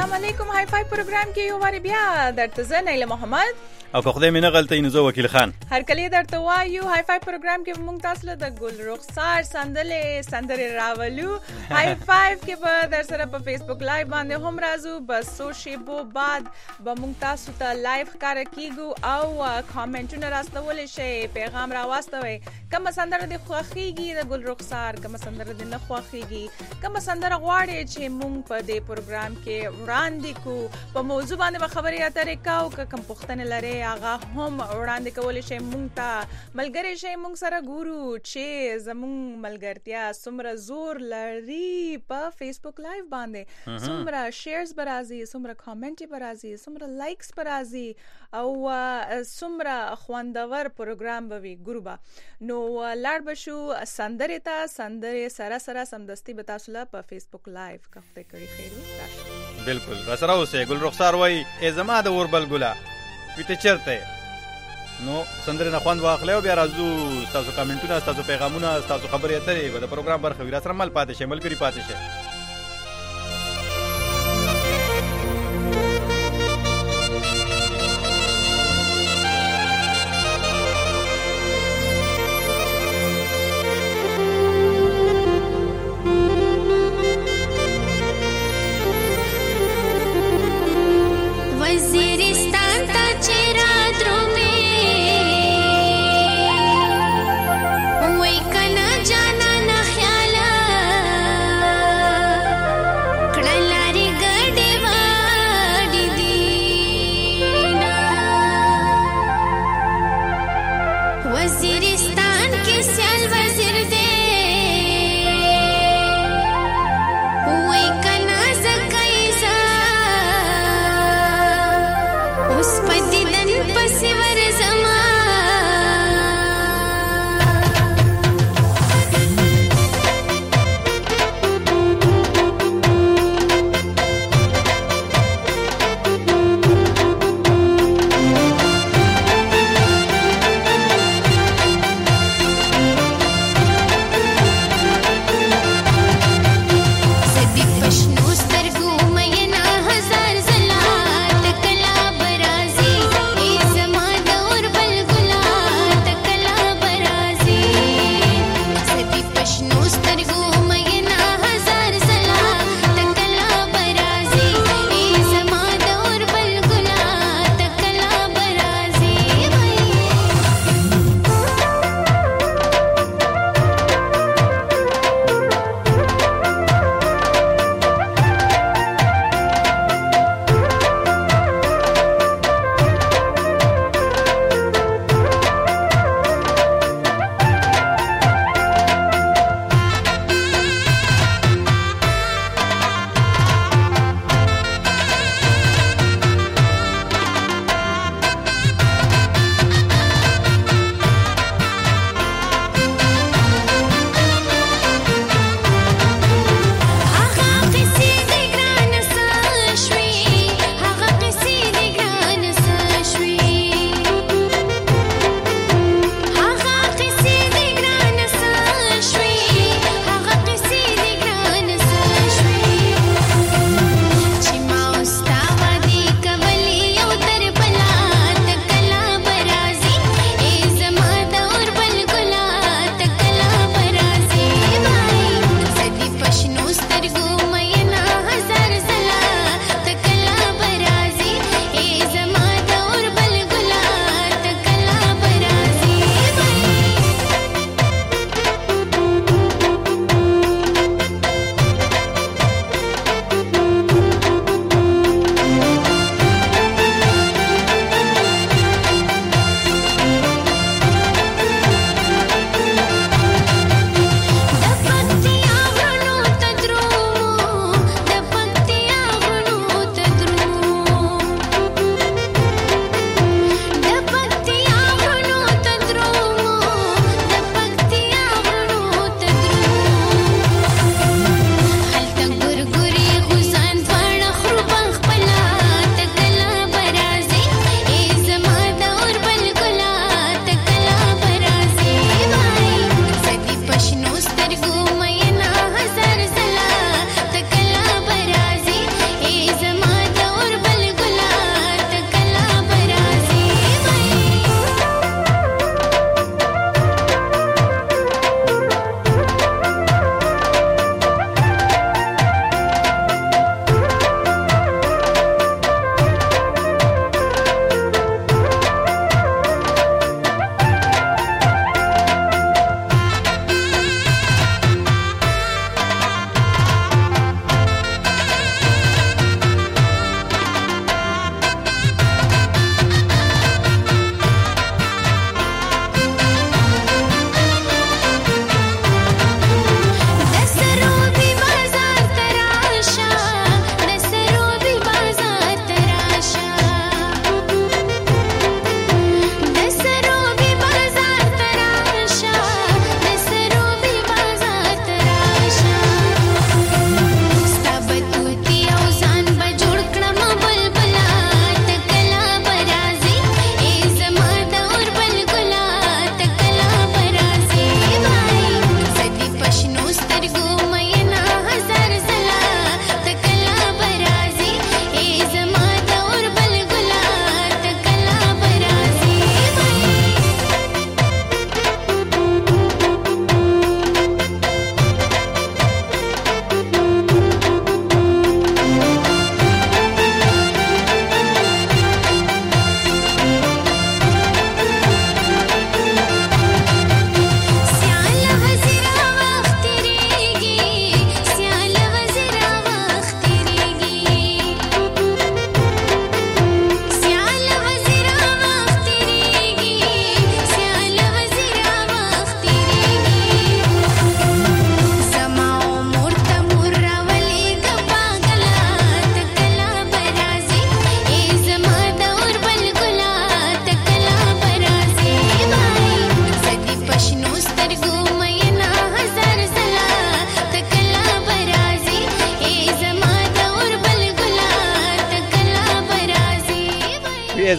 السلام علیکم. های فای پروګرام کې یو واری بیا درته زه نیله محمد او که خدای مې نه غلطوي نو زه وکیل خان هر کله درته وایو. های فای پروګرام کې موږ تاسو له د ګل رخسار سندرې راولو. های فای کې به در سره په فیسبوک لایو باندې هم راځو. بس سو شیبو بعد به موږ تاسو ته لایو ښکاره کیږو او کامنټونه راستولی شئ، پیغام راواستوئ. کومه سندره دې خوښیږي د ګل رخسار، کومه سندره دې نه خوښیږي، کومه سندره غواړئ چې موږ په دې پروګرام کې وړاندې کو. په موضوع باندې به خبرې اترې کوو، که کوم پوښتنې لرئ هغه هم وړاندې کولی شئ موږ ته. ملګری شئ موږ سره ګورو چې زموږ ملګرتیا څومره زور لري په فیسبوک لایو باندې، څومره شیرز به راځي، څومره کامنټ به راځي، څومره لایکس به راځي او څومره خوندور پروګرام به وي. ګورو به نو لاړ بشو سندرې ته. سندرې سره سره سمدستي به تاسو له په فیسبوک لایو که خدای کړي خیر وي راشئ. بالکل را سره اوسئ. ګل رخسار وایي ای زما د اوربل ګله وي ته چېرته نو سندرې نه خوند واخلئ او بیا راځو. ستاسو کامنټونه، ستاسو پیغامونه، ستاسو خبرې اترې به د پروګرام برخه وي. را سره مل پاتې شئ، ملګري پاتې شئ.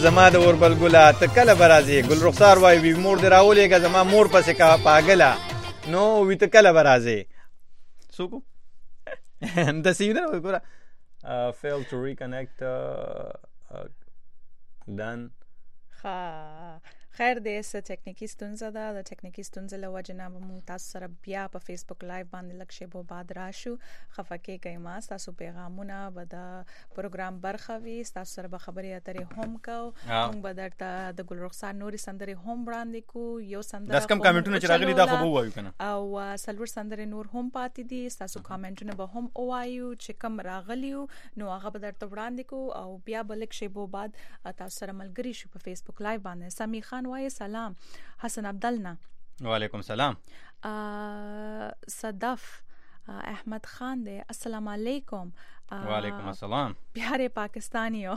زما د اوربل ګله ته کله به راځې؟ ګل رخسار وایي وي مور دې راولېږه زما مور پسې کا پاګله نو وي ته کله به راځې؟ څوک داسې وي نه ګوره fail to reconnect done خیر دی څه ټکنیکی ستونزه ده د ټکنیکی ستونزې له وجې نه به موږ تاسو سره بیا په فیسبوک لایو باندې لږ شیبو بعد راشو خفه کېږئ مه ستاسو پیغامونه به د پروګرام برخه وي ستاسو سره به خبرې اترې هم کوو موږ به درته د ګل رخسار نورې سندرې هم وړاندې کوو یو سندره داس کم کامنټونه چې راغلي دا خو به ووایو که نه او څلور سندرې نور هم پاتې دي ستاسو کامنټونه به هم ووایو چې کم راغلي نو هغه به درته وړاندې کوو او بیا به لږ شیبو بعد تاسو سره ملګري شو په فیسبوک لایو باندې سمی خان وایي سلام حسن عبدالنا وعلیکم سلام صدف احمد خان دے السلام علیکم وعلیکم السلام پیارے پاکستانیو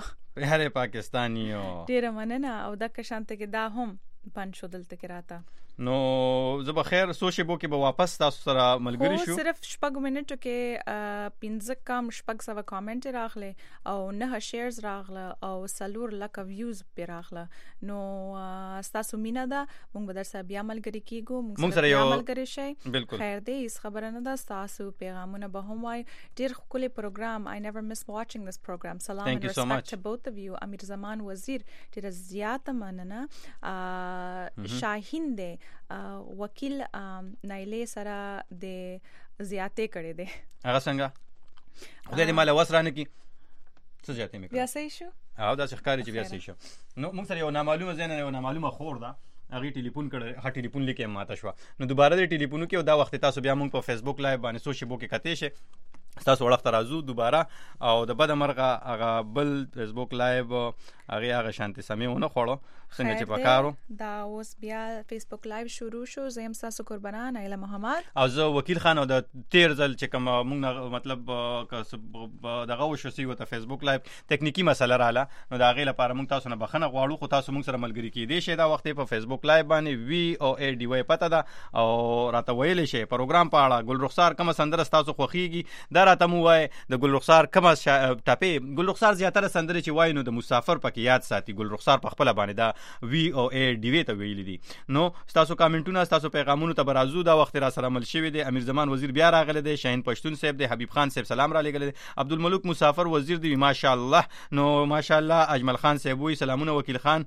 ډیره مننه او د کشانته کې دا هم پنځ شو دلته کې راته نو زه به خیر سوچې بو کې به واپس تاسو سره ملګری شو صرف شپږ منټو کې 15 کم شپږ سوه کامنټ راغله او 9 شیرز راغله او 4 لک ویوز په راغله نو تاسو مینا دا موږ به در سره بیا ملګری کیګو موږ سره بیا ملګری شي خیر دی هیڅ خبره نه ده تاسو پیغامونه به هم وای ډیر خولي پروګرام I never miss watching this program سلام and respect to both of you امیر زمان وزیر ډیر زیات مننه شاهین دی وکیل نایله سره د زیاتې کړې ده هغه څنګه خدای دې مال وسرانه کی څه زیاتې مې بیا صحیح شو او دا ښکاری چې بیا صحیح شو نو موږ سره یو نامعلومه زنه یو نامعلومه خور ده هغه ټلیفون کړ هغه ټلیفون لیکه ماته شو نو دوباره دې ټلیفون کې او دا وخت تاسو بیا موږ په فیسبوک لایو باندې سوشل بو کې کته شي تاسو وړاندې راځو دوباره او د بده مرغه هغه بل فیسبوک لایو هغه شانتي سمونه خوړو څنګه چې پکارو دا اوس بیا فیسبوک لایو شروع شو زم تاسو قربانان ایله محمد او زه وکیل خان او د تیر ځل چې کوم موږ مطلب دغه وشو سی وته فیسبوک لایو ټکنیکی مسله رااله نو دا غي لپاره موږ تاسو نه بخنه غواړو خو تاسو موږ سره ملګری کیدې شي دا وخت په فیسبوک لایو باندې VOADY پته ده او راته ویل شي پروګرام په اړه ګل رخسار کوم سندره تاسو خوخيږي دا راته مو وای د ګل رخسار کوم ټاپې ګل رخسار زیاتره سندره چې وای نو د مسافر پکې یاد ساتي ګل رخسار په خپل باندې دا VOADY ته ویل دي نو تاسو کامنټونه تاسو پیغامونه ته برازو دا وخت را سره عمل شوی دی امیر زمان وزیر بیا راغله دی شاهین پښتون صاحب دی حبیب خان صاحب سلام را لګل دی عبدالملک مسافر وزیر دی ماشاءالله نو ماشاءالله اجمل خان صاحب وی سلامونه وکیل خان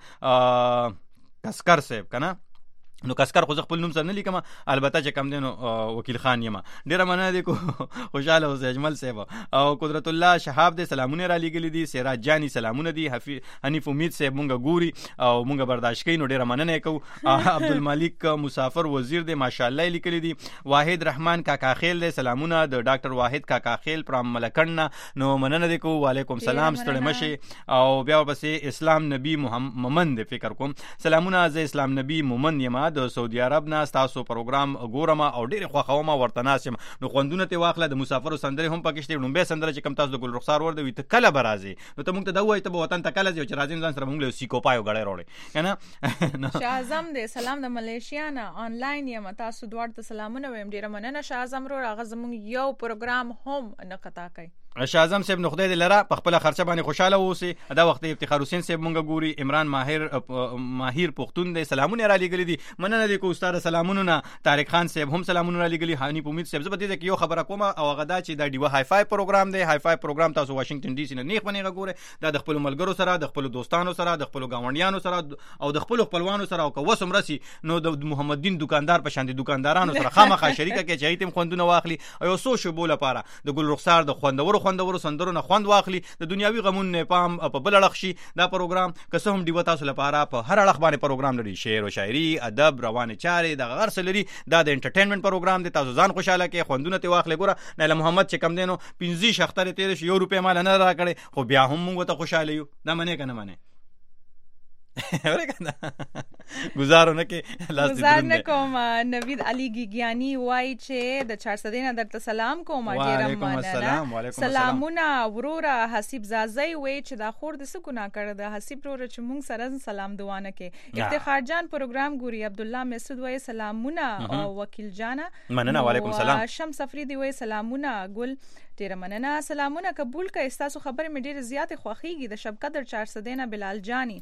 کسکر صاحب کنه نو کسکر خو خپل نوم سره نه لیکم البته چې کم دینو وکیل خان یم ډیره مننه دی کو خوشاله اوسه اجمل صاحب او قدرت الله شهاب دی سلامونه را لګل دي سراج جانی سلامونه دي حنیف امید صاحب مونږه ګوري او مونږه برداشت کین نو ډیره مننه کو عبدالملک مسافر وزیر دی ماشاءالله لیکل دي واحد رحمان کاکا خیل دی سلامونه د ډاکټر واحد کاکا خیل پرام ملکن نو مننه دی کو وعلیکم سلام ستړي مشي او بیا پسې اسلام نبی محمد فکر کوم سلامونه ز اسلام نبی محمد یم د سعودي عرب نه تاسو پروګرام ګورم او ډېر خوښوم ورته ناسم نو خوندونه ته واخله د مسافر سندره هم پکشته نو به سندره چې کم تاسو د ګل رخسار ور دی ته کله برازي نو ته موږ ته دا وای ته وطن ته کله چې راځین ځان سره موږ له سیکو پایو غړې وروړي کنه شاعظم دې سلام د ملیشیا نه آنلاین یم تاسو دوړ ته سلامونه ویم ډیر مننه شاعظم رو هغه زموږ یو پروګرام هم نه قطع کوي شاعظم صاحب نو خدای دې لره په خپل خرچه باندې خوشاله اوسي دا وخت افتخار حسین صاحب مونږ ګوري عمران ماهر پختون دې سلامونه را لګلې دي مننه دې کو استاد سلامونه نه طارق خان صاحب هم سلامونه را لګلې حنیف امید صاحب زبر دې یو خبره کومه او غدا چې دا ډیو های فای پروګرام دی های فای پروګرام تاسو واشنگټن ډي سي نه نیخ باندې ګوره دا د خپل ملګرو سره د خپل دوستانو سره د خپل گاونډیانو سره او د خپل خپلوانو سره او که وسم راسي نو د محمد دین دکاندار په شان دي دکاندارانو سره خامخا شریکه کې چې ایتم خوندونه واخلي او سو شو بوله لپاره د ګل رخسار د خوندورو سندرو خوند واخلي د دنیاوي غمون نه پام په بل اړخ شي دا پروګرام که څه هم دی تاسو لپاره په هر اړخ باندې پروګرام لري شعر او شاعري ادب روانه چارې د غرس لري دا د انټرټینمنت پروګرام دی تاسو ځان خوشاله کې خوندونه ته واخلې ګوره نایله محمد چې کم دینو 15 شختره 13 یو روپیا مال نه راکړي خو بیا هم موږ ته خوشاله یو دا منه کنه منه ورګنه گزارو نه کې لاس گزار نه کوم نوید علی گیگیانی وای چې د 400 نه درته سلام کوم ډیر مننه سلامونه ورورا حسیب زازی وای چې دا خور د څه ګناه کړ د حسیب ورور چې مونږ سره سلام دوانه کې افتخار جان پروګرام ګوري عبد الله مسعود وای سلامونه او وکیل جانا مننه وعلیکم السلام شمس افریدی وای سلامونه ګل ډیر مننه سلامونه قبول کړئ تاسو خبر مې ډیر زیات خوخیږي د شب قدر 400 نه بلال جانی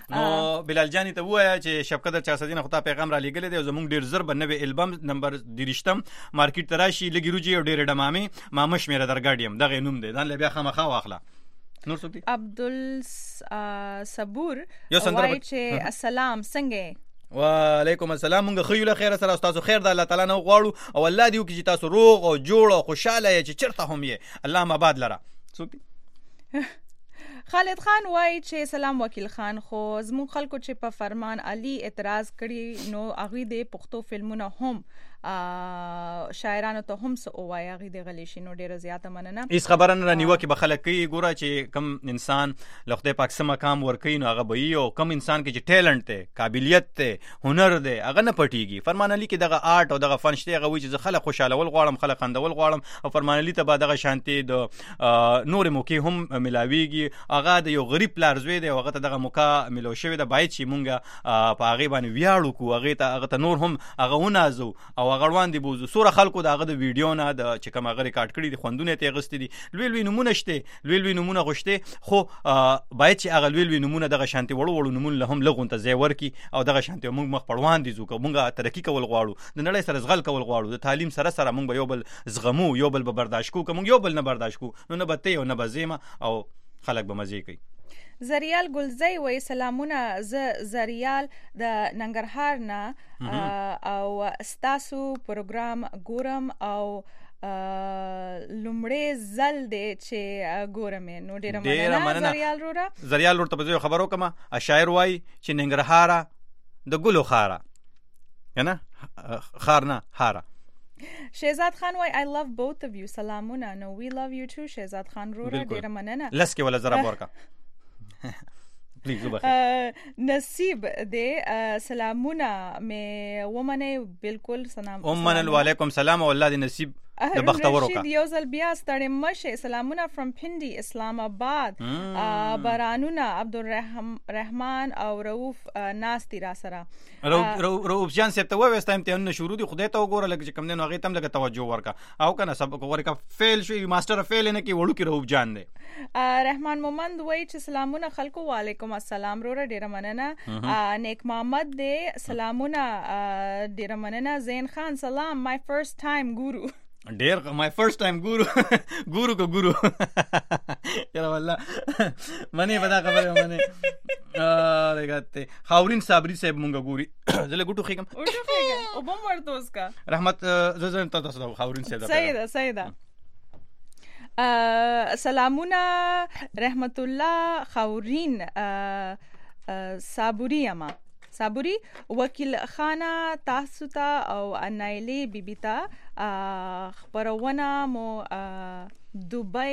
نو بلال جانی ته وایا چې شفقت چاسدین خو ته پیغام را لګل دی زمونږ ډیر زر بنوي البم نمبر 30 مارکیټ تراشي لګي روجي او ډیر ډمامي ما مشمیر درګاډیم دغه نوم دی ځان له بیا خامخا واخله نور څوک دی عبدل صبور وای چې السلام څنګه وعلیکم السلام مونږ خو یو خیر سره تاسو خیر د الله تعالی نه غواړو او الله دې وکړي چې تاسو روغ او جوړ او خوشاله یې چې چرته هم یې الله مباد لره څوک خالد خان وای چې سلام وکیل خان خو زموږ خلکو چې په فرمان علي اعتراض کړي نو هغه د پښتو فلمونه هم شاعرانو ته هم سو وای هغه د غلی شنو ډیره زیاته مننه هیڅ خبره نه نیو کې بخلک کوي ګوره چې کم انسان لخته پاک سم کام ور کوي نو هغه به یو کم انسان کې چې ټیلنټ ته قابلیت ته هنر دی هغه نه پټیږي فرمان علي کې دغه آرت او دغه فن شته هغه وی چې خلک خوشاله ول غواړم خلک خندول غواړم او فرمان علي ته به دغه شانتي د نور موقع هم ملاويږي هغه د یو غریب پلارزوی دی هغه ته دغه موقع ملو شوی د باید چې مونږه په هغه باندې ویاړو کو هغه ته نور هم هغه ونازو او غړوان دی بوزو سوره خلکو دغه د ویډیو نه د چې کوم هغه ریکارډ کړی دي خوندونه ته غستې دي لوی نمونه شته لوی نمونه غشته خو باید چې هغه لوی نمونه دغه شانتي وړو نمونه له هم لغون ته زیور کی او دغه شانتي موږ مخ پړوان دي زو کومه ترقی کول غواړو د نړۍ سره زغل کول غواړو د تعلیم سره موږ به یو بل زغمو یو بل به برداشت کو کوم یو بل نه برداشت کو نو نه بته او نه بزیمه او خلک به مزه کوي زریال ګلزی وای سلامونه زریال د ننګرهار نه او ستاسو پروګرام ګورم او لومړی زل دی چې ګورم نو ډیره مننه زریال ورته به خبرو کوم شاعر وای چې ننګرهار د ګلو خاره کنه خارنه هاره شهزاد خان وای I love both of you سلامونه no we love you too شهزاد خان رورا ډیره مننه لسکه ولا زرا ورکا نصیب دې سلامونه مې ومنه بالکل سلام وعلیکم سلام او الله دې نصیب د بختور وکړه یو ځل بیا ستړی مشه سلامونه فرام پندی اسلام آباد بارانونه عبدالرحمن او رؤوف ناستی را سره رؤوف جان سره ته وې ستایم ته نه شروع دي خدای ته وګوره لکه چې کم نه هغه تم لګه توجه ورکا او کنه سب ورکا فیل شوی ماستر فیل نه کی وړو کی رؤوف جان دی رحمان مومند وای چې سلامونه خلکو وعلیکم السلام رو ډیره مننه نیک محمد دې سلامونه ډیره مننه زین خان سلام my first time ګورو ډیر my first time ګورو کو ګورو یاره والله منه پتا خبره منه رګاته خاورین صابری صاحب مونږ ګوري زله ګټو خېګم او بم ورته اسکا رحمت ززن تاسو خاورین صاحب سیدا سلامونه رحمت الله خاورین صابری وکیل خانه تاسو ته او انایلی بیبیتا خبرونه مو دوبۍ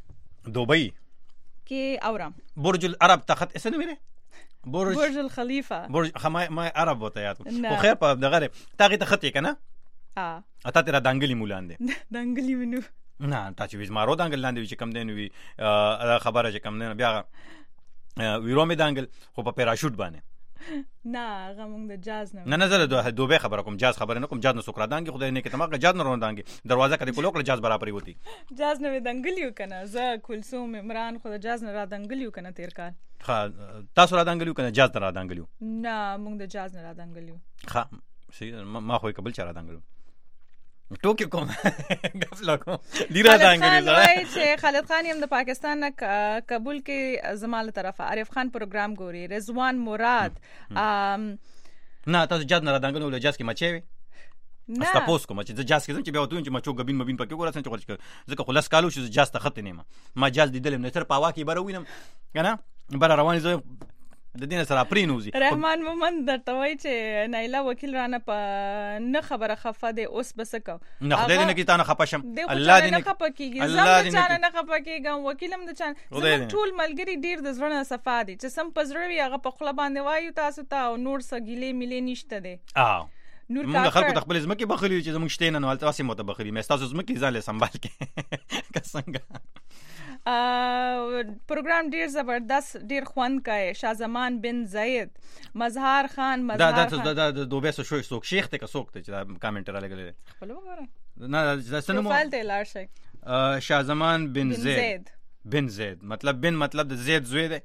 کې اورم برج العرب تخت اسنه میره برج الخلیفه برج ما عرب وته یاد خو خیر په دغه تاغه تخت کنه اته تیرا دانګلی مولاندې دانګلی منو نه تا چې وزمارو دانګل لاندې چې کم دین وی خبره چې کم دین بیا ویرو می دانګل خو په پاراشوټ باندې نه غمون د جاز نه زله دوبه خبره کوم جاز خبره نه کوم جاز نه سوکرا دانګي خدای نه کې تمام جاز نه روان دانګي دروازه کړي کولو کړ جاز برابرې وتی جاز نه دنګلیو کنه ز کلثوم عمران خو جاز نه را دنګلیو کنه تیر کال تاسو را دنګلیو کنه جاز نه را دنګلیو نه مونږ د جاز نه را دنګلیو ما خو قبل چاره دنګلیو ټوکی کوم غفلا کوم ډیره دانګلی زړه چې خالد خان هم د پاکستان نه کابل کې زماله طرفه عارف خان پروګرام ګوري رضوان مراد نه تاسو جاز نه دانګلو له جاز کې مچوي نه تاسو کوم چې جاز کې چې بیا وته چې مچو غبین مبین پکې ګوراسن چې ورچ ځکه خلاص کالو چې جاز ته خط نه ما جاز دیدل نه تر پاوا کې بروینم کنه بر روان زه د دین سره پرینوزي رحمان مومند درته وای چې نایلا وکیل رانه په نه خبره خفه دی اوس بسکو نه خدای دې نه کی تانه خپشم الله دې نه خپه کیږي زم چانه نه خپه کیږم وکیلم د چان ټول ملګری ډیر د زړه صفا دي چې سم پزړوي هغه په خپل باندې وایو تاسو ته او نور سګیلې ملي نشته دي نور موږ خلکو د خپل زمکه بخلی چې زموږ شته نه ولته واسه مت بخلی مې تاسو زمکه ځان له سنبال کې کسنګ پروګرام ډیر زبردست ډیر خوند کای شاهزمان بن زید مظهر خان دا دوبه سو شوک شیخ ته کسوک ته چې کامنټ را لګل خپل وګوره نه زسنمو پروفایل ته لار شي شاهزمان بن زید مطلب بن مطلب د زید زوی ده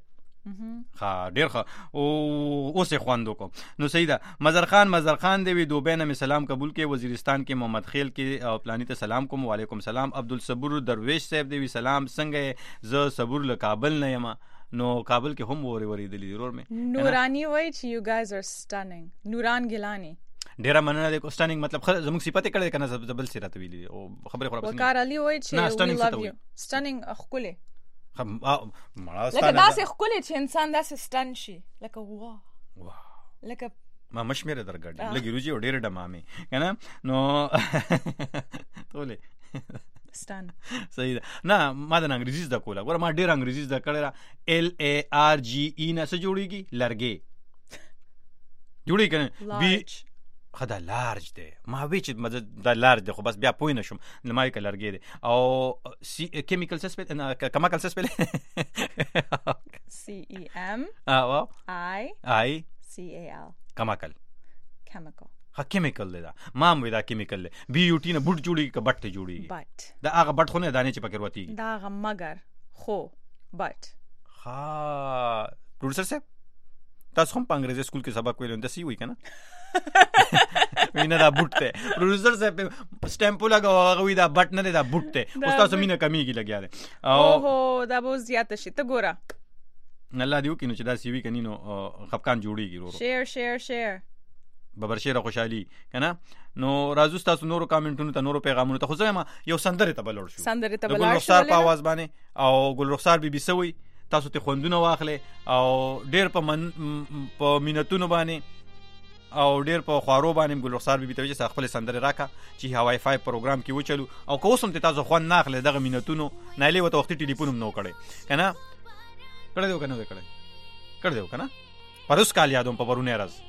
ها ډیر ښه او اوس یې خوند وکړو. نو صحیح ده. مظهر خان دی وی دوبۍ نه مې سلام قبول کې، وزیرستان کې محمد خیل کې او پلانی ته سلام کوم. وعلیکم سلام. عبدالصبور درویش صاحب دی وی سلام، څنګه زه صبور له کابل نه یم. نو کابل کې هم وریدلی ضرور مې. نورانی وای چې یو گایز ار سټننګ. نوران ګیلانی ډیره مننه د سټننګ مطلب زموږ صفت کړي کنه زبل سره ته ویلي او خبره خو وقار علي وای چې وی لوف یو. سټننګ خپله لکه داسې خپله چې انسان داسې سټن شي لکه واه لکه ما مشمیر درګړي لګي روجي ډیره ډمامه کنه. نو ټوله ستان صحیح ده. نه ما د انګریزي زده کوله، ګوره ما ډیر انګریزي زده کړل. LARGE نه څه جوړیږي؟ لرګي جوړیږي کنه. بي خدا لارج دی، ما وی چې دا لارج دی خو بس بیا پوه نه شم لمای ک لرګي دی. او سی کیمیکل سسپل کیمیکل سسپل CEMICAL کیمیکل ها کیمیکل دی دا ما وی دا کیمیکل دی. BUT نه بوټ جوړیږي ک بټ جوړیږي. بټ دا هغه بټ خو نه دانه چې پکې وروتیږي دا هغه مگر خو بټ. ها پروډوسر صاحب تاسو هم په انګریزي سکول کې سبق ویلو اندسي وی کنه وینه دا بوټ ته پروډوسر صاحب سټمپ لګاو هغه وی دا بټ نه دی دا بوټ ته. اوس تاسو مینه کمیږي لګیا دی. اوه دا به زیات شي. ته ګوره الله دیو کینو چې دا سی وی کنینو خپکان جوړیږي ورو شیر ببر شیر خوشحالي کنه. نو راځو تاسو نورو کامنټونو ته نورو پیغامونو ته. خو زما یو سندره ته بلور شو ګل رخسار په आवाज باندې او ګل رخسار بي بي سوي تاسو ته خوندونه واخلې او ډیر په مینتونو باندې او ډیر په خوارو باندې ګل رخسار بي بي ته چې خپل سندره راکا چې هواي فای پروګرام کې وچلو او کوسم ته تاسو خوند ناخله دغه مینتونو نه لې وته وخت ټلیفون نو کړي کنه کړه دیو کنه پروس کال یادوم په ورونه راز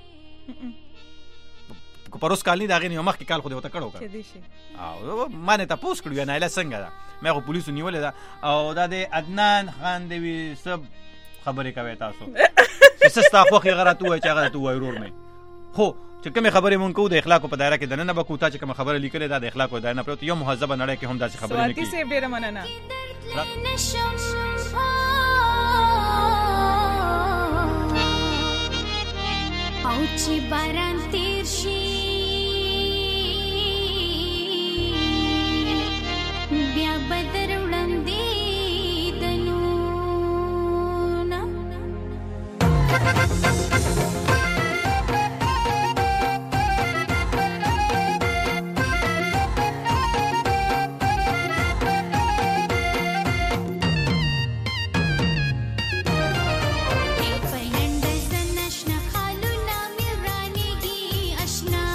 کو پروس کال نه داغه نه مخ کې کال خو دی وته کړو کنه او ما نه تاسو کړو نه له څنګه دا مې خو پولیسو نیولې دا او دا د عدنان خان دی وی سب خبرې کوي تاسو چې تاسو خو غلط وای چې غلط وای ورور نه خو چې کوم خبرې مونږ کو د اخلاق په دایره کې دنه بکو تا چې کوم خبره لیکلې دا د اخلاق په دایره نه پروت یو مهذب نړۍ کې هم داسې خبرې نه کوي. سواتي سیب ډیره مننه. او چې باران تیر شي بیا بدر وړاندې دنونه اشنا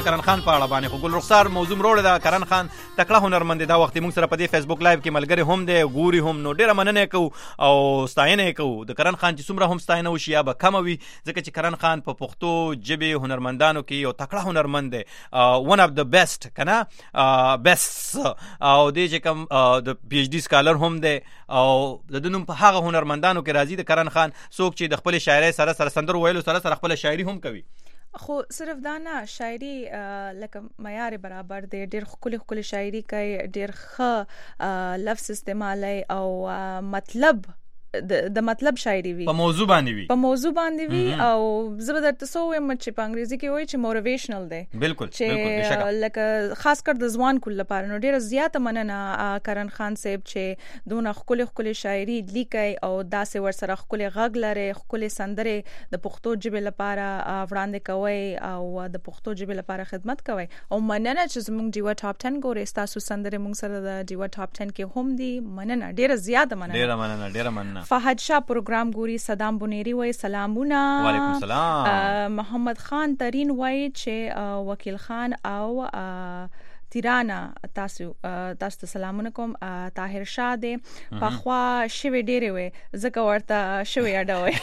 د کرن خان په اړه باندې خو ګل رخسار موضوع مروړه دا کرن خان تکړه هنرمند دا وخت موږ سره په دې فیسبوک لایو کې ملګری هم دی ګوري هم نو ډیره مننه کوو او ستاینه کوو د کرن خان چې څومره هم ستاینه وشي یا به کم وي ځکه چې کرن خان په پښتو ژبې هنرمندانو کې یو تکړه هنرمند دی ون اف د بیسټ کنه بیسټ او دې چې کوم د پی ایچ ډی سکالر هم دی او د نوم په هغه هنرمندانو کې راځي د کرن خان څوک چې د خپل شاعرۍ سره سندر ویلو سره خپل شاعري هم کوي خو صرف دا نه شاعري لکه معیار برابر دی ډېر خولي شاعري کوي ډېر ښه لفظ استعمالي او مطلب د مطلب شاعري وي په موضوع باندې وي او زبردست څه وایم چې په انګریزي کې وایي چې موټیویشنل دی بالکل چې لکه خاص کر د ځوان کول لپاره نو ډیره زیاته مننه کرن خان صاحب چې دونه خولي شاعري لیکي او داسې ور سره خولي غږ لري خولي سندره د پښتو ژبې لپاره وړاندې کوي او د پښتو ژبې لپاره خدمت کوي او مننه چې زموږ ډیوا ټاپ 10 ګورې تاسو سندره موږ سره د ډیوا ټاپ 10 کې هم دي مننه ډیره زیاته مننه فهد شاه پروګرام ګوري صدام بنيري وای سلامونه وعلیکم السلام محمد خان ترين وای چې وکیل خان او تیرانا تاسو سلامونه کوم طاهر شاه دې پخوا شوی ډېرې وې زکه ورته شوی اډوي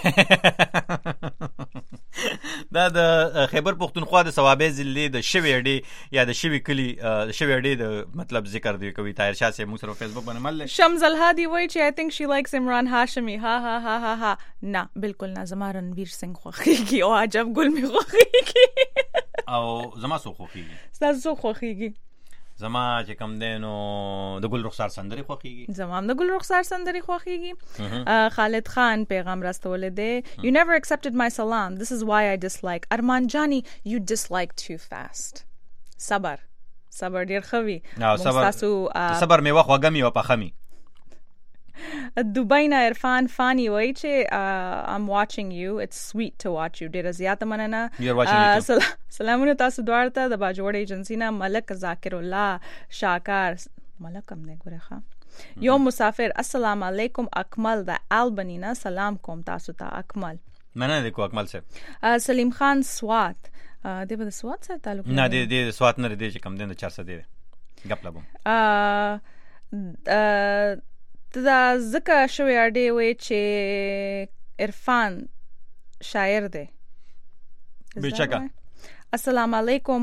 دا د خیبر پختونخوا د ثوابې ضلع د شوی ډې یا د شوی کلی د شوی ډې د مطلب ذکر دی کوي طاهر شاه سے موږ سره فیسبوک باندې مل شمس الهادي وای چې I think she likes Imran Hashimi ها نه بالکل نه زما رنویر سنگ خوخيږي او عجب ګل می خوخيږي او زما سو خوخيږي تاسو خوخيږي زما چې کم دینو د ګل رخسار سندري خوخيږي زما د ګل رخسار سندري خوخيږي خالد خان پیغام راستول دی you never accepted my salam this is why I dislike Arman Jani you dislike too fast صبر ډیر خوي صبر می وخت وګمي او پخمي دبی نه عرفان فانی وای چې I'm watching you it's sweet to watch you ډیر زیات مننه سلامونه تاسو دوړ ته د باجوړ ایجنسی نه ملک ذاکر الله شاکار ملک هم نه ګوره ښا یو مسافر السلام علیکم اکمل د البنی نه سلام کوم تاسو ته اکمل مننه کو اکمل صاحب سلیم خان سوات د بده سوات سره تعلق نه د سوات نه دی چې کم دین 400 دی غپ لبم دا زکه شوی اړې وای چې عرفان شاعر دی بچکا السلام علیکم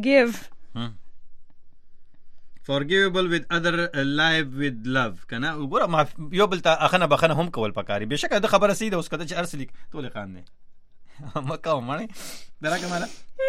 forgivable with other live with love کنه وګوره ما یو بل ته اخنه بخنه هم کول پکاري بشکه د خبره سیده اوس کده چې ارسلیک ټول خان نه مکه مړ دراګه مالا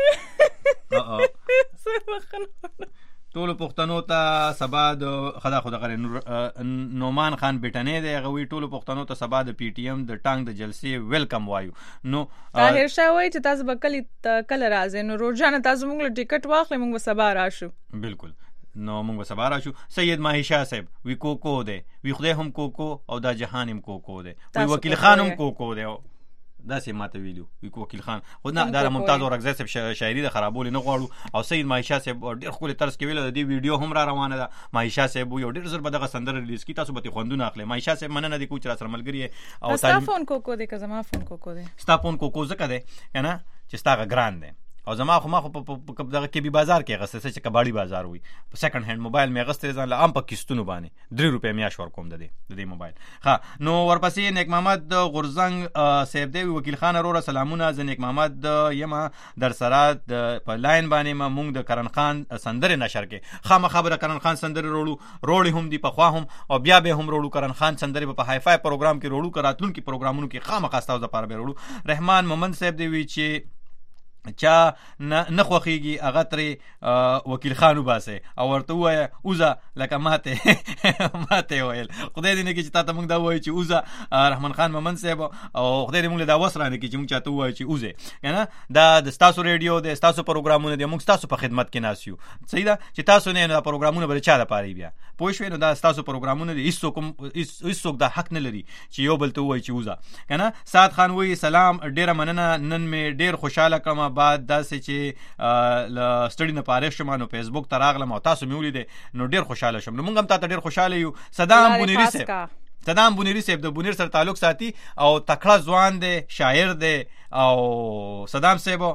ټول پښتنو ته سبا د خدا غره نومان خان بیٹنه دی غوي ټول پښتنو ته سبا د پی ټی ایم د ټانګ د جلسې ویلکم وایو نو طاهر شاه وای چې تاسو بکلی کله راځي نو روزانه تاسو موږ ټیکټ واخلې موږ سبا راشو بالکل نو موږ سبا راشو سید ماهی شاه صاحب وی کوکو دی وی خدای هم کوکو او دا جهان هم کوکو دی وی وکیل خان هم کوکو دی دا سي ماته ویلو وکیل خان خو نه دا ممتاز اورغزه صاحب شاعري د خرابول نه غواړو او سید ماهیشا صاحب ډېر خپل طرز کې ویلو د دې ویډیو هم را روانه ده ماهیشا صاحب یو ډېر زر بدغه سندر ریلیز کی تاسو به خوندونه اخلي ماهیشا صاحب مننه دي کوچ را سره ملګری او تاسو فون کوکو دې که زما فون کوکو دې ستا فون کوکو زکه ده کنه چې ستا ګران ده او زما خو ما خو په دغه کې بي بازار کې غسته چې کباړي بازار وي په سیکنډ هند موبایل مې غسته ځان له ام په کیستونو باندې 3 روپے میاش ور کوم د دې موبایل ها نو ورپسې نیک محمد غرزنګ صاحب دی وکیل خان وروره سلامونه ز نیک محمد یما در سره په لاین باندې ما مونږ د کرن خان سندره نشر کې خامہ خبره کرن خان سندره روړي هم دی په خوا هم او بیا به هم روړو کرن خان سندره په هاي فاي پروګرام کې روړو کراتلون کې پروګرامونو کې خامہ خاصه د پاره به روړو رحمان مومن صاحب دی وی چې چا نه خوخيږي هغه ترې وکیل خانو باسه او ورته وای اوزه لکه ماته ویل خدای دې نه کې چې تاسو موږ دا وای چې اوزه رحمان خان مومن صاحب او خدای دې موږ دا وسرانه کې چې موږ چاته وای چې اوزه کنه دا د تاسو ریډیو د تاسو پروګرامونه د موږ تاسو په خدمت کې ناسیو صحیح ده چې تاسو نه دا پروګرامونه بل چا د پاره بیا پوه شئ نو دا تاسو پروګرامونه د هیڅوک دا حق نه لري چې یو بل ته وای چې اوزه کنه سعد خان وای سلام ډیره مننه نن مې ډیر خوشاله کوم بعد داسې چې سټډي نه پاره شمه نو فیسبوک ته راغلم او تاسو مې ولیدې نو ډیر خوشاله شوم نو موږ هم تاسو ډیر خوشاله یو صدام بونیری صاحب د بونیر سره تعلق ساتي او تکړه ځوان دی شاعر دی او صدام صاحب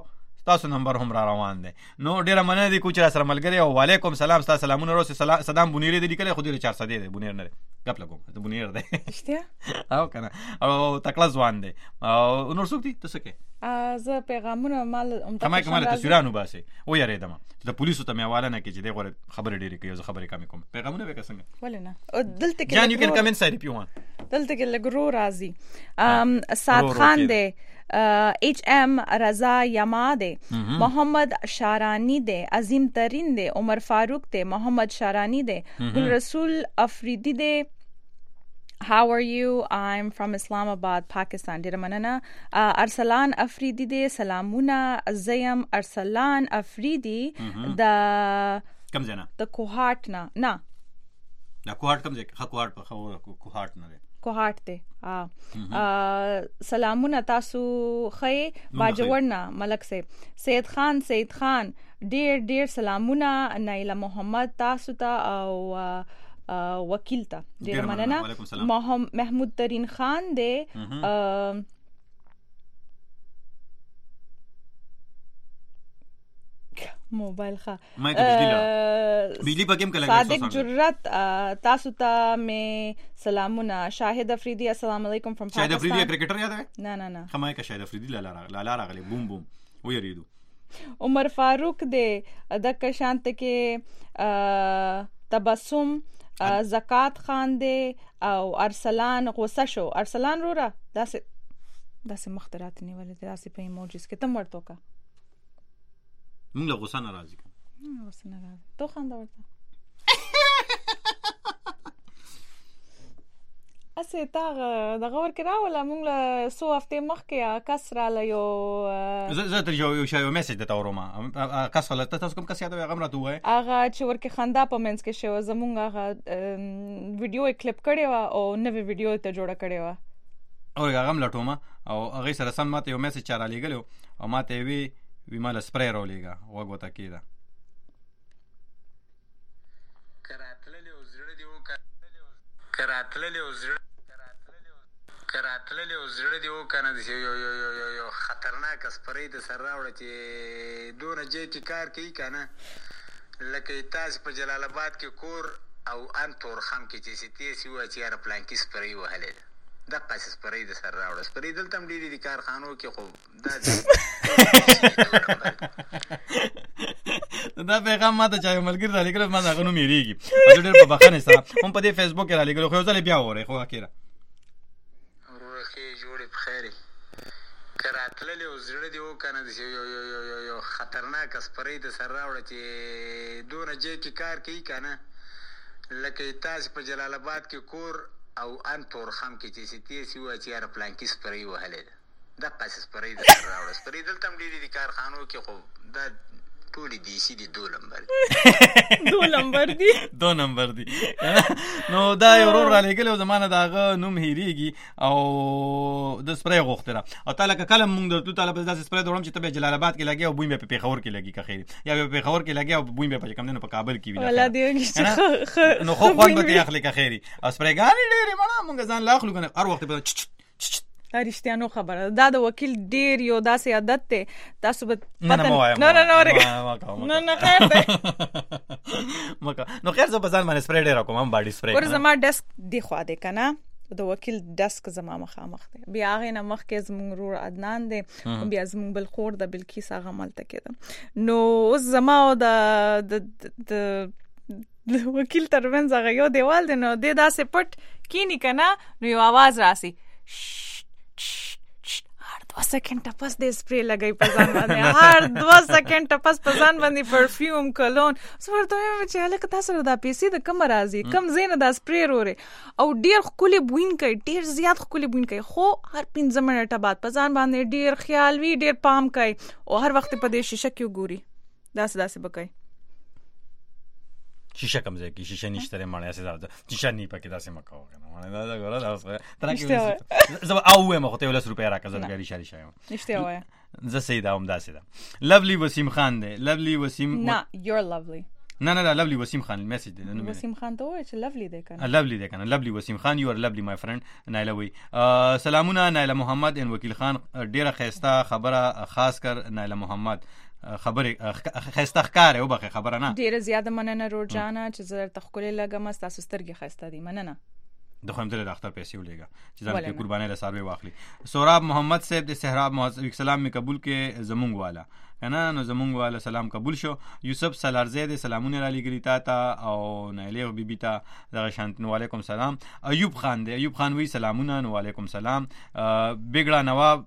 تاسو نمبر هم را روان دی. نو ډیره مننه دي کو چې سره ملګری او وعلیکم سلام تاسو سلامونه روسي صدام بونیر دی لیکل خو دې 400 دی بونیر نه غپ لګو ته بونیر دی اشتیا او کنه او تکلا ځوان دی او نور څوک دي تاسو کې زه پیغامونه مال کمای کمال تصویرانو باسي او یریدم د پولیسو ته میواله نه کې چې دغه خبرې ډېرې کوي زه خبرې کم کوم پیغامونه به څنګه ولنه دلته کې جان یو کین کمنټ سایډ پیو دلته کې لګرو راځي سات خان دی HM رضا یما دی محمد شارانی دی عظیم ترین دی عمر فاروق دی محمد شارانی دی گل رسول افریدی دی How are you? I'm from Islamabad, Pakistan. Dira manana Arsalan Afridi de salamuna Zayam Arsalan Afridi da kam jana the Kohat na Kohat kam je Kohat Kohat na Kohat de salamuna tasu khay bajawarna malak se Sayyid Khan dear salamuna Naila Muhammad tasu ta au وکیل ته ډیر مننه محمود ترین خان دی موبایل ښه بجلی پکې کله صادق جرات تاسو ته مې سلامونه شاهد افریدی السلام علیکم فرام پاکستان شاهد افریدی کرکټر یاد ہے نه خمای کا شاهد افریدی لا راغلی بوم و یریدو عمر فاروق دی د کشانت کې تبسم زکات خان دی او ارسلان غوسه شو ارسلان رورا داسې مخترات نیولې داسې په ایموجیز کې تم ورته کا موږ له غوسه ناراضي تو خندا ورته اسه تا دغه ور کې راولا موږ له سو هفته مخکې کسره له یو زه تر یو میسج دته ورما کس ولا تاسو کوم کس یاد غمره دوه هغه چې ورکه خندا په منځ کې شو زمونږ هغه ویډیو کلیپ کړی و او نوې ویډیو ته جوړه کړی و او هغه ملټومه او هغه سره سم ماته یو میسج چاره لګلو او ماته وی مال سپری رولېګا وګوتا کیدا کراتللی او زړه دی وکنه د یو خطرناک سپری د سر راوړه چې دونه جې کې کار کوي کنه لکه تاسو په جلال آباد کې کور او ان تور خم کې چې سیتي و چې یاره پلان کې سپری وهله د قصص سپری د سر راوړه سپری دلته هم ډېری د کارخانو کې خو دا پیغام ماته چا ملګری را لګره ما دا غنو میریږي په ډېر په بخنه سره هم په دې فیسبوک کې را لګره خو ځل بیا وره خو اخیره ورخه جوړې بخیرې کراتللی او زړه دی وکنه د یو خطرناک سپری د سر راوړه چې دونه جې کې کار کوي کنه لکه تاسو په جلال آباد کې کور او ان تور خم کې چې سیتي و چې یاره پلان کې سپری وهله د قصص سپری د سر راوړه سپری دلته هم ډېری د کارخانو کې خو دا ټولې دي سي دي 2 نمبر دی نو دا یو ورور را لګل او زمانه داغه نوم هیریږي او د سپری غوښتره او تعالی کلم مونږ درته تعالی په داسې سپری دوړم چې ته جلال آباد کې لګي او بویم په پیښور کې لګي که خیر یا په پیښور کې لګي او بویم په کم نه په کابل کې ویل ولا دی نو خو خوان به اخلي که خیر او سپری ګانی ډېر مړه مونږ ځان لاخلو کنه هر وخت په رښتیانو خبره دا د وکیل ډیر یو داسې عادت ته تاسو به نه خیر ده نو خیر زه په ځان باندې سپری ډیر کوم هم باډي سپری ور زما ډیسک دی خو ده کنه د وکیل ډیسک زما مخامخ دی بیا هغه نه مخکې زمونږ رور عدنان دی بیا زمونږ بل خور د بلکیس هغه ملته کېده نو زما د وکیل ترمنځ هغه یو دیوال دی نو د داسې پټ کینی کنه نو یو आवाज راسي هر 2 سکند پس د سپری لګای په ځان باندې هر 2 سکند پس په ځان باندې پرفیوم کلون ورته چې هلکه تاسو دا پیسې د کم راځي کم زینه د سپری وروره او ډیر خولي بوین کوي ډیر زیات خولي بوین کوي خو هر 15 منټه بعد په ځان باندې ډیر خیال وی ډیر پام کوي او هر وخت په دې شیشه کې ګوري داسې بکای شیشه کم ځای کې شیشه نشته مړه اساس ده شیشه نه پکې داسې مکو کنه مړه دا غره دا اوس ترکه زما او مخ ته 10 روپیا راکزه غری شری شایم نشته وای زه سیدا هم داسې ده لولی وسیم خان دی لولی وسیم نه you're lovely نه لولی وسیم خان میسج دی نو وسیم خان ته وای چې لولی دی کنه لولی دی کنه لولی وسیم خان یو ار لولی مای فرند نایله وی سلامونه نایله محمد ان وکیل خان ډیره خسته خبره خاص کر نایله محمد خبره خسته ښکار او بخه خبره نه ډیره زیاده مننه روجانا چې زر تخکل لګم تاسو سترګې خسته دي مننه د خو هم د اختر پیسې ولېګا چې ځان کې قرباني له سروي واخلي سوراب محمد صاحب د صحراب محمد سلام می قبول کې زمونږ والا کنه نو زمونږ والا سلام قبول شو یوسف سلارزی د سلامونه را لګری تا او نایله بیبی تا د شانت نو علیکم سلام ایوب خان دی ایوب خان وی سلامونه نو علیکم سلام بیګړه نواب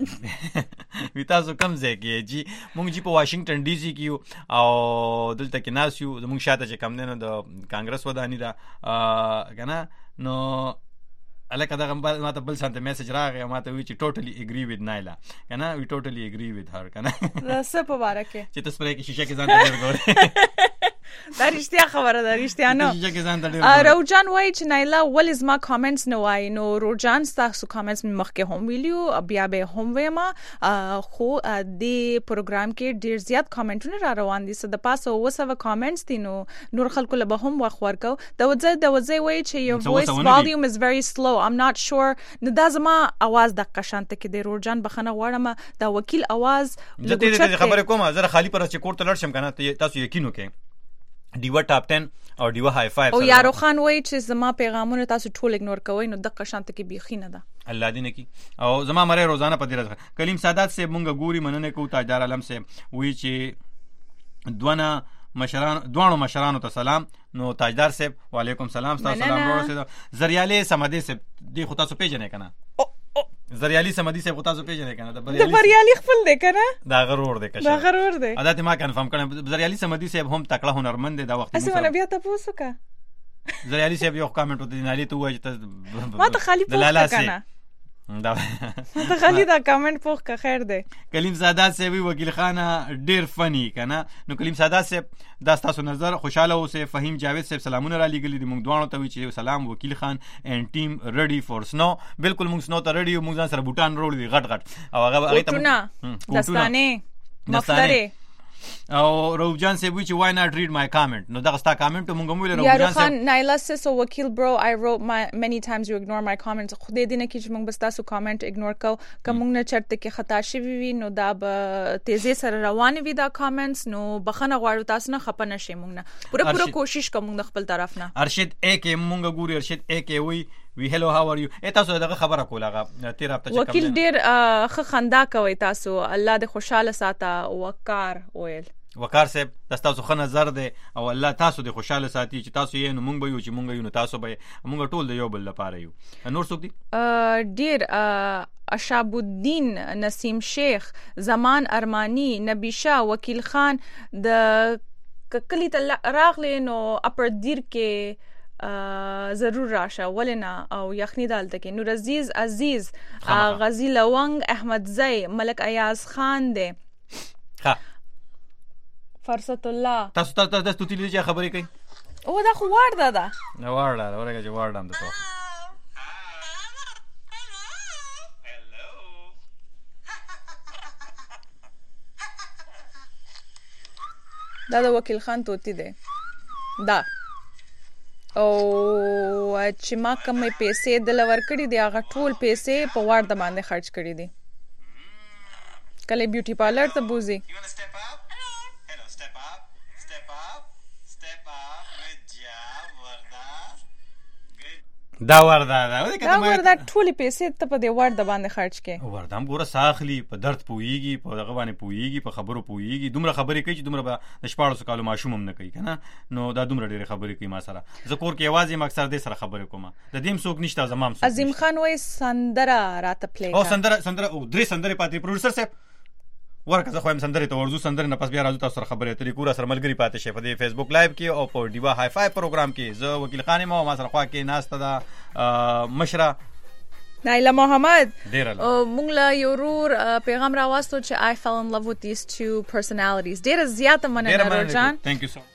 وی تاسو کم ځای کې جی مونږ جی په واشنگټن ډي سي کې او دلته کې ناس یو زمونږ شاته چې کم نه د کانګرس ودانی دا کنه نو الکه دا ماته بل سنت میسج راغی ماته وی چې ټوټلی اګری وذ نایلا کنه وی ټوټلی اګری وذ هر کنه زه په باره کې چې تاسو پرې کې شیشه کې ځان ته ګورئ دا رښتیا خبره ده رښتیا نه روجان وای چې نایلا ول از ما کامنټس نو وای نو روجان تاسو کامنټس مخکې هم ویلیو بیا به هم ویما خو د پروګرام کې ډیر زیات کامنټونه را روان دي د پاسه وسو کامنټس دي نور خلکو له به هم وخت ورکو د وځي وای چې your voice volume is very slow I'm not sure نو دا زما आवाज د قشانت کې د روجان بخنه غواړم دا وکیل आवाज زه خبره کوم زه خالی پر چې کوړ ته لړ شم کنه تاسو یقین وکئ دیوا ټاپ 10 او دیوا های 5 او یارو خان وای چې زما پیغامونه تاسو ټول اګنور کوئ نو د قشانت کې بیخي نه ده الله دې نه کی او زما مری روزانه په دې راځه کلیم سادات سے مونږ ګوري مننه کو تاجدار عالم سے وی چې دوانو مشرانو ته سلام نو تاجدار صاحب وعلیکم سلام تاسو سلام ورسېده زریالی سمدی صاحب دی خو تاسو پیژنې کنه زریالی سمدی صاحب تاسو پیژنې کنه د بریالي خپل دی کنه دا غرور دی دا غرور دی ادا ته ما کنفرم کړم زریالی سمدی صاحب هم تکړه هنرمند دی دا وخت اسمه بیا تاسو کا زریالی صاحب یو کامنټ وته دینالي ته وایي ته ما ته خالی پوښتنه کنه دا ته خالی دا کامنټ پوښ کا خیر دی کلیم سادات صاحب وکیل خانه ډیر فنی کنه نو کلیم سادات صاحب دا تاسو نظر خوشاله اوسه فهیم جاوید صاحب سلامونه را لګلی دي مونږ دوانو ته وی چې سلام وکیل خان ان ټیم ریډي فور سنو بالکل مونږ سنو ته ریډي مونږ ځان سره بوټان روړ دي غټ او هغه ته دستانه مفلره او روجان صاحب چې why not read my comment نو دا ستا کامنټ مونږ مو ویل روجان صاحب نایلا سو وکیل bro I wrote my many times you ignore my comments خو دې نه کې چې مونږ بس تاسو کامنټ اګنور کو کوم نه چرته کې خطا شوی وي نو دا به تیزی سره روان وي دا کامنټس نو بخنه غواړو تاسو نه خپنه شي مونږ نه پوره کوشش کوم د خپل طرف نه ارشد اک مونږ ګوري ارشد اک وی هلو هاو ار یو تاسو دغه خبره کوله تیر هفته چې وکیل ډیر خ خندا کوي تاسو الله دې خوشاله ساته وقار ویل وقار صاحب تاسو خو نظر دی او الله تاسو دې خوشاله ساتي چې تاسو یې نو مونږ به یو چې مونږ یو نو تاسو به مونږ ټول د یو بل لپاره یو نور څوک دي ډیر اشاب الدین نسیم شیخ زمان ارمانی نبی شاه وکیل خان د کلی ته راغلی نو اپر دیر کې ضرور راشه ولنا او یخنی دالته کې نور عزیز غزی لونگ احمد زئی ملک ایاز خان دی ها فرصت الله تاسو ته تیلی چې خبرې کوي او دا خو ورده ده نو ورده ورګه چې وردم ته دا د وکیل خان توتی دی دا او چې ما کومې پیسې د لور کړې دي هغه ټول پیسې په ورده باندې خرج کړې دي کله بیوټي پارلر ته بوزي دا ورده ټولې پیسې ته په دې ورده باندې خرج کې ورده هم ګوره ساخلی په درد پوهیږي په دغه باندې پوهیږي په خبرو پوهیږي دومره خبرې کوي چې دومره به د 14 کالو ماشوم هم نه کوي کنه نو دا دومره ډېرې خبرې کوي ما سره زه کور کې یوازې مقصد دې سره خبرې کوم د دې څوک نشته زمام څوک عظیم خان وای سندره راته پلی او سندره او درې سندره پاتې پروډوسر صاحب ورکه زه خو هم سندره ته ورزو سندره نه پس بیا راځو تاسو سره خبرې اترې کورا سره ملګری پاتې شي په دې فیسبوک لایو کې او په دیوا های 5 پروګرام کې زه وکیل خان ما سره خوا کې ناشته دا مشره نایلا محمد ډیره مونږ له یو رور پیغام راوستو چې I fell in love with these two personalities ډیره زیاته مننه روجان thank you so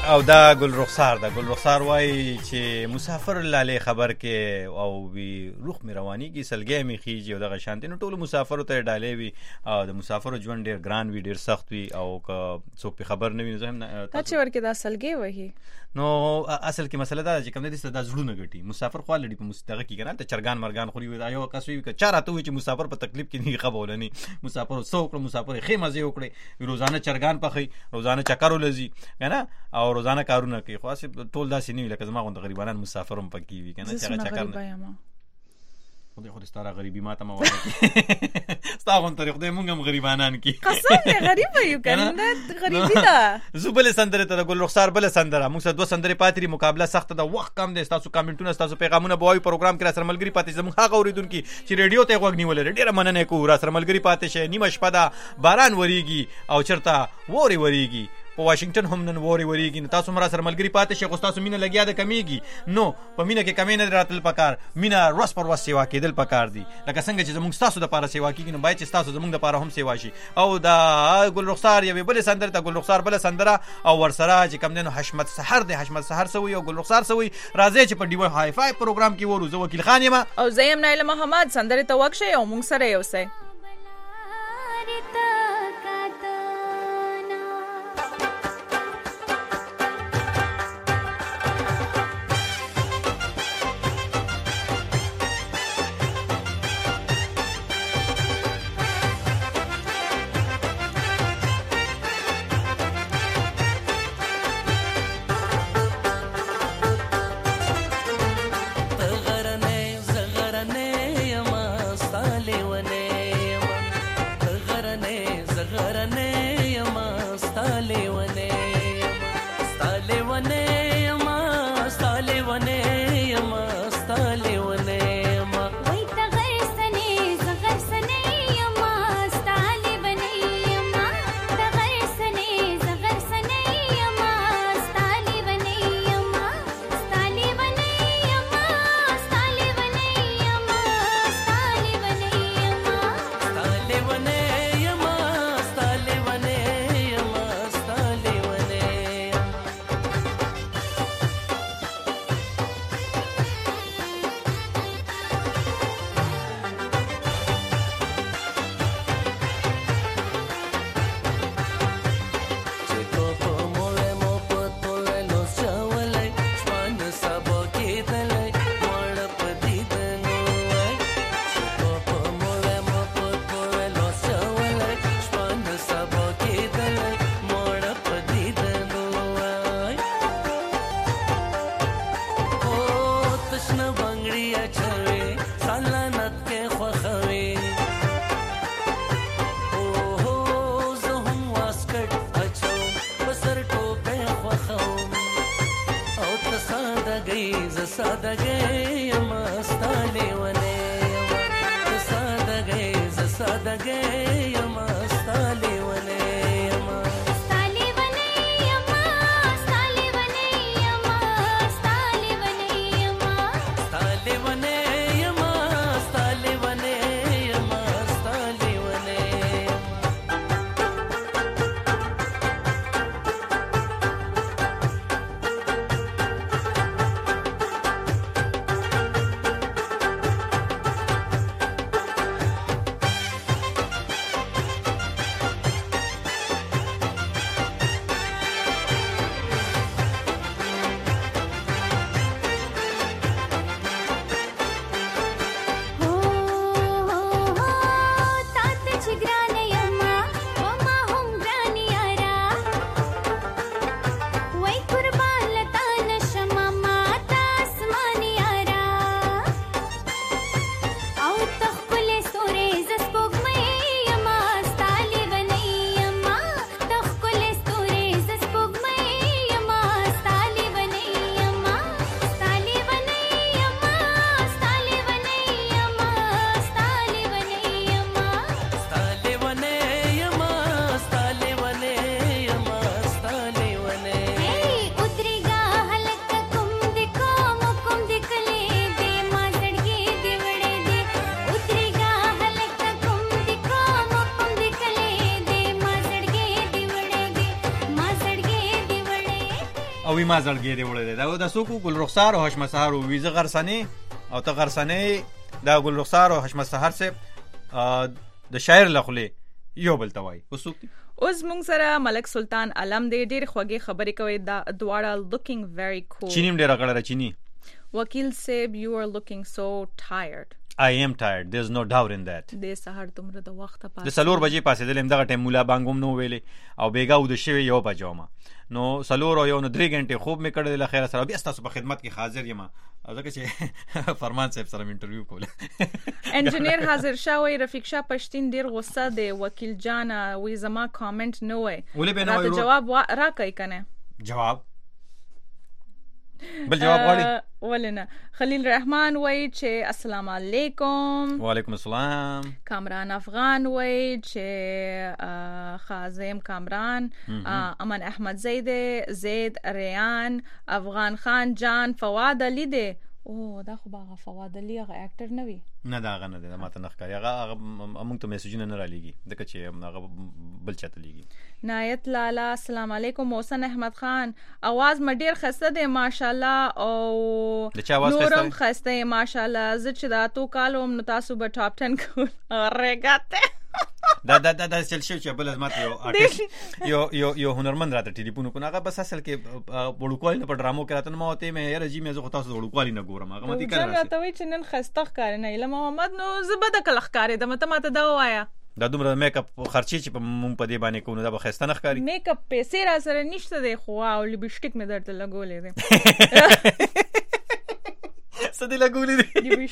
او دا ګل رخسار وای چې مسافر لاله خبر کې او وی روح می رواني کی سلګي می خيږي او دغه شانتي نو ټول مسافر ته ډالې وي او د مسافر ژوند ډیر ګران وي ډیر سخت وي او څوک خبر نه وي زم تا چې ورکه دا سلګي وای نو اصل کې مسله دا چې کوم دي ستاسو زړونه غټي مسافر خو لړي په مستغه کې کنه ته چرګان مرغان خوري وي دا یو کسوي ک چاراته وي چې مسافر په تکلیف کې نه قبولني مسافر څوک مسافر خیمه زی وکړي روزانه چرګان پخې روزانه چکرو لذي کنه او روزانه کارونه کوي خو اصل ټول داسې نه وي لکه زما غوند غریبانان مسافرم پکې وي کنه چې چکر نه خو دې ستاره غریبي ماته ما وایي ستا غون طریق دې مونږ هم غریبانان کی قسم دې غریب یو کنه غریبی دا زوبل سندره ته ګل رخسار بل سندره موږ سره دوه سندره پاتري مقابله سخت ده وخت کم دي تاسو کمنټونه تاسو پیغامونه بوای پروګرام کې سره ملګری پاتې زموږ هغه اوریدونکو چې ریډیو ته غوږ نیولې ډیره مننه کو را سره ملګری پاتې شه نیمه شپه ده باران وریږي او چرته ووري وریږي په واشنگټن هم نن ووري وریږي نو تاسو مرا سره ملګری پاتې شئ خو تاسو مینه لګیا ده کمیږي نو په مینه کې کمی نه راتل پکار مینه روس پر وس سیوا کېدل پکار دي لکه څنګه چې زموږ تاسو د پاره سیوا کیږي نو باید چې تاسو زموږ د پاره هم سیوا شي او دا ګل رخسار یو بل سندره ته ګل رخسار بل سندره او ورسره چې کم دنو حشمت سحر ده حشمت سحر سوی او ګل رخسار سوی راځي چې په ډیو های فای پروګرام کې ورو زو وکیل خان یم او زیم نایله محمد سندره ته وښه او موږ سره یو سه او ما زړګې دی وړه دا د سوکو ګل رخسار او حشمت سحر او ویزه غرسنی او ته غرسنی دا ګل رخسار او حشمت سحر سے د شاعر لخلې یو بل توای وسوک اوس موږ سره ملک سلطان علم دی ډېر خوږې خبرې کوي دا دواړه looking very cool چینیم ډېر غړره چینی وکیل صاحب you are looking so tired I am tired there's no doubt in that د سحر تمره د وخت د 4 بجې پاسې دلم دغه ټیم مولا بانګوم نو ویلې او بیګا ود شوی یو بجوما نو 4 او یو 3 غنټه خوب می کړل له خیره سره بیا تاسو په خدمت کې حاضر یم ځکه چې فرمان صاحب سره انټرویو کوله انجینیر حاضر شاوی رفیق شاه پښتين ډیر غوسه دی وکیل جان وی زما کامنټ نه وای راته جواب راکای کنه جواب بل جواب غواړي ولنه خلیل رحمان وای چې السلام علیکم وعلیکم السلام کامران افغان وای چې خازم کامران امن احمد زید ریان افغان خان جان فواد علی دی او دا خو باغه فواد علی هغه اکټر نه وي نه دا غنه دی ماته نخ کوي هغه موږ ته میسجونه نه را لېږي دغه چې هغه بل چاته لېږي نایت لالا السلام علیکم محسن احمد خان आवाज م ډیر خسته دی ماشاءالله او نورم خسته ماشاءالله زه چې دا تو کالوم نو تاسو به ټاپ 10 کول رګاته دا چل شو چې بل ازمات یو آرټیست یو هنرمند راته ټلیفون کو هغه بس اصل کې وړوکوالي په ډرامو کې راته نو ته مې یاره جی مې زه تاسو وړوکوالي نه ګورم هغه متي کړه راته وای چې نن خسته ښکار نه اله محمد نو زبده کله ښکارې د مته دا وایا دا دومره میک اپ خرچي چې مونږ په دې باندې کوو دا به خسته نه ښکاري میک اپ پیسې را سره نشته دی خو او لپسټیک مې درته لګولې دی سدی لګولې دی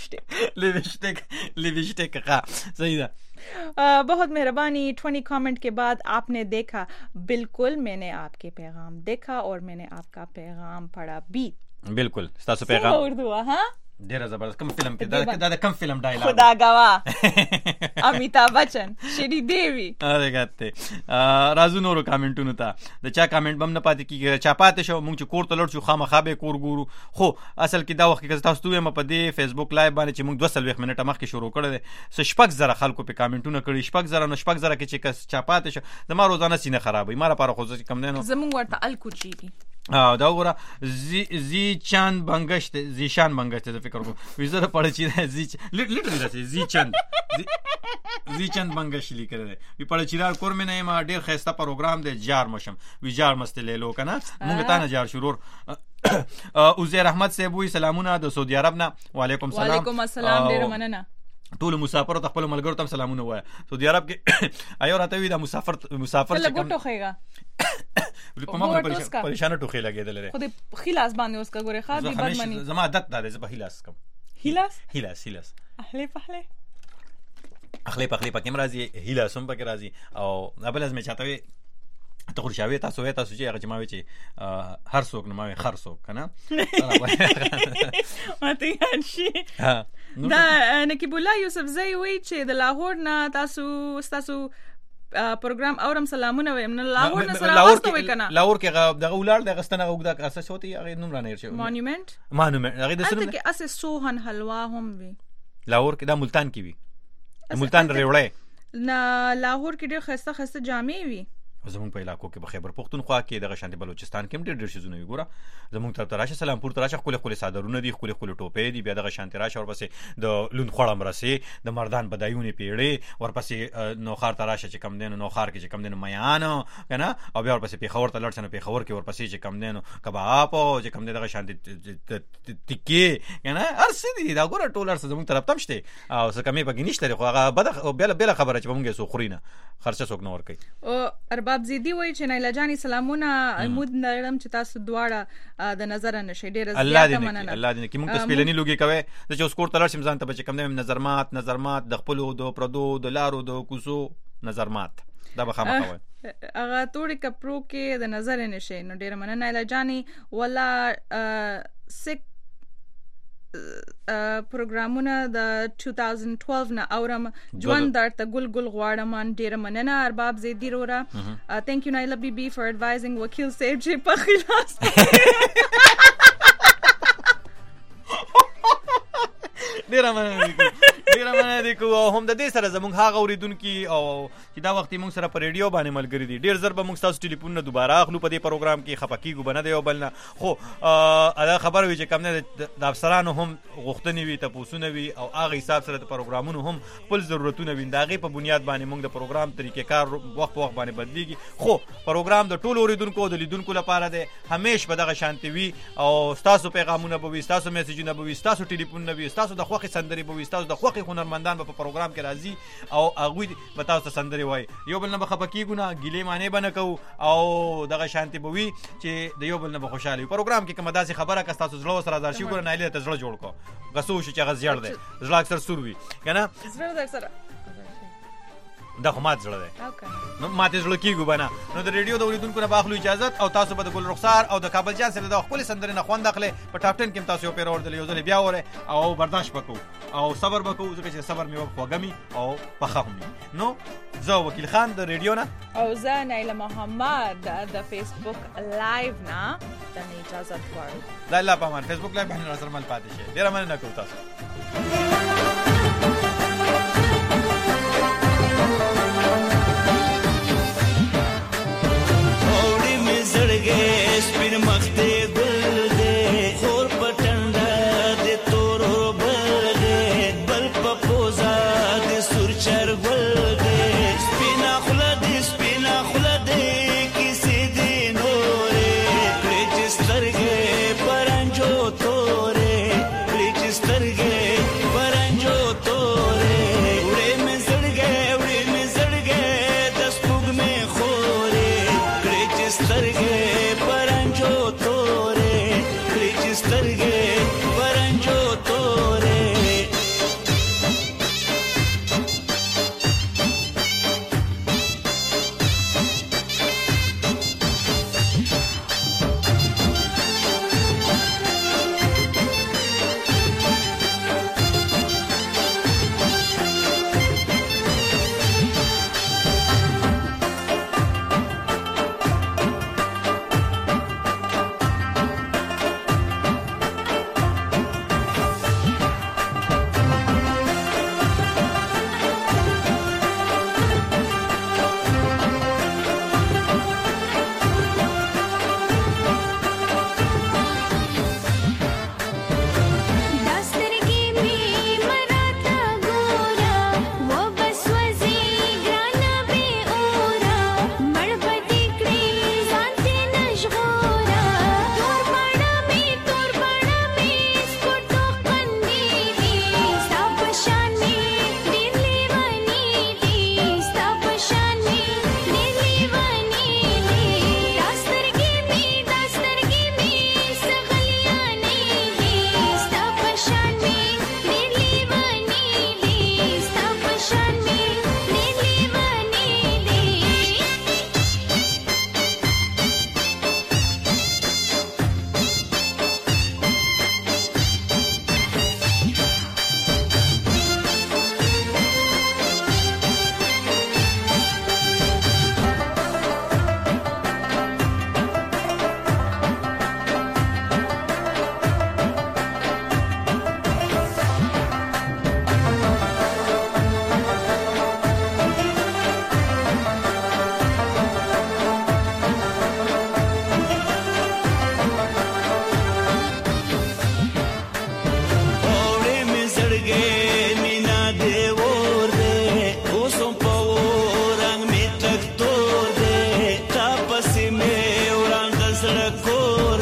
لپسټیک کا صحیح ده बहुत मेहरबानी 20 कमेंट के बाद आपने देखा बिल्कुल मैंने आपके पैगाम देखा और मैंने आपका पैगाम पढ़ा भी बिल्कुल तासो पैगाम उर्दू हाँ ډیر زبردست کوم فلم کې دا کوم فلم ډایلاګ خدا گواه امیتابھ بچن شری دیوی اره ګټه رازو نورو کامنټونو ته د چا کامنټ بم نه پاتې کیږي چا پاتې شو مونږ چې کور ته لړ شو خامخابه کور ګورو خو اصل کې دا وخت کې تاسو ته په دې فیسبوک لایو باندې چې مونږ 200 منټه مخکې شروع کړل سو شپږ زره خلکو په کامنټونو کړی شپږ زره کې چې چا پاتې شو زما روزانه سینه خرابې ماره لپاره خو ځکه کم نه نو زمونږ ورته الکوچیږي دا وګوره زیشان بنگشت د فکر کوم ویزه پړ چی لټرلی راځي زیچند بنگش لیکل دی وی پړ چیرار کور مې نه ما ډیر خسته پروګرام دی جار مشم وی جار مست لیلو کنه مونږ ته نه جار شروع عزیر احمد صاحب وی سلامونه د سعودي عرب نه وعلیکم السلام ډیر مننه ټول مسافر ته خپل ملګرو ته سلامونه وای سعودي عرب کې ایو راته وی دا مسافر چې کوم ټوخیږي په ما پریشان ټوخی لګیدل لري خو د خلاص باندې اوس کا ګوره خاص دی بدمنی زما عادت ده زه په خلاص کم هلاس اخلي په کوم راځي هلاس هم پکې راځي او ابل از مې چاته وي ته خورشاوي تاسو چې هغه چې ما وی چې هر څوک نه ما وي خر څوک کنه ماته انشي دا نقیب الله یوسف زئی وی چې د لاهور نه تاسو پروګرام اورم سلامونه ویم نه لاهور نه سره واسطه وی کنه لاهور کې دغه ولار د غستنه وګدا اساس هوتي هغه نوم را نه شي مونومنت هغه د سره کې اساس سوهن حلوا هم وی لاهور کې دا ملتان کې وی ملتان ریوړې نه لاهور کې ډېر خسته جامې وی زمونږ په علاقو کې به خیبر پختونخوا کې دغه شانتي بلوچستان کې ډېر شیزونه وي ګوره زمونږ تر راشه سلامپور تر راشه خپل صادرونه دي خپل ټوپې دي بیا دغه شانتي راشه ورپسې د لوند خوړم راسي د مردان بدایونی پیړې ورپسې نوخار تر راشه چې کم دینو نوخار کې چې کم دینو میان کنه او بیا ورپسې پیښور ته لړسنه پیښور کې ورپسې چې کم دینو کباب او چې کم دغه شانتي تکي کنه ارسي دي دا ګوره ټولر زمونږ طرف تم شته او څه کمې پکې نشته خو هغه بل خبره چې مونږه سو خورینه خرچه څوک نه ور کوي او ارباب زیدی وای چې نایله جانی سلامونه امید نړم چې تاسو دواړه د نظر نشي ډیر زیاته مننه الله دې کې مونږ ته سپیلنی لوګي کوي چې اوس کور تلل شم ځان ته چې کم نه نظرمات د خپل دو پردو د لارو د کوسو نظرمات دا به خامخوي هغه توړي کپرو کې د نظر نشي نو ډیر مننه نایله جانی ولا سک پروګرامونه د 2012 نه اورم ژوند درته ګل غواړم ډیر مننه ارباب زیدی رورا thank you نایله بی بی for advising وکیل صاحب چې په خلاص ډیر ډیره مننه دي کو او هم د دې سره زموږ هغه اوریدونکي او چې دا وخت موږ سره په ریډیو باندې ملګری دي ډیر زر به موږ تاسو ټلیفون نه دوباره اخلو په دې پروګرام کې خپکیږو بنه دی او بل نه خو دا خبر وي چې کم نه د افسرانو هم غوښتنې وي تپوسونه وي او هغه حساب سره د پروګرامونو هم خپل ضرورتونه وي د هغې په بنیاد باندې موږ د پروګرام طریقې کار وخت په وخت باندې بدلیږي خو پروګرام د ټولو اوریدونکو او د لیدونکو لپاره دی همیش به دغه شانتي وي او ستاسو پیغامونه به وي ستاسو میسیجونه به وي ستاسو ټلیفونونه وي ستاسو د خوښې سندرې به وي ستاسو د خوښې هنرمندان به په پروګرام کې راځي او هغوی به تاسو ته سندرې وایي یو بل نه به خفه کېږو نه ګیلې مانې به نه کوو او دغه شانتي به وي چې د یو بل نه به خوشحاله وي پروګرام کې کومه داسې خبره که ستاسو زړه ورسره ازار شي ګوره نایلې ته زړه جوړ کړو که څه وشي چې هغه زیړ دی زړه اکثر سور وي که نه دا خو مات زړه دی نو ماتې زړه کېږو به نه نو د ریډیو د اورېدونکو نه به اخلو اجازت او تاسو به د ګل رخسار او د کابل جان سره د خپلې سندرې نه خوند اخلئ په ټاپ 10 کې هم تاسو یو پیر اورېدلی یو ځل بیا اورئ او برداشت به کوو او صبر به کوو ځکه چې صبر مې خوږه مي او پخه هم وي نو زه وکیل خان د ریډیو نه او زه نایله محمد د فیسبوک لایو نه د اجازت غواړو د الله په امان فیسبوک لایو باندې راسره مل پاتې شئ ډېره مننه کوو تاسو سپین مخته ګل دې خور پټنده دې تورو بل دې بل په پوزا دې سور چرګل دې سپینا خله دې کیسې دې نورې کړې چې سترګې پرنجو تورې کړې چې سترګې پرنجو تورې وړې مې زړګې د سپوږمۍ خورې کړې چې سترګې کو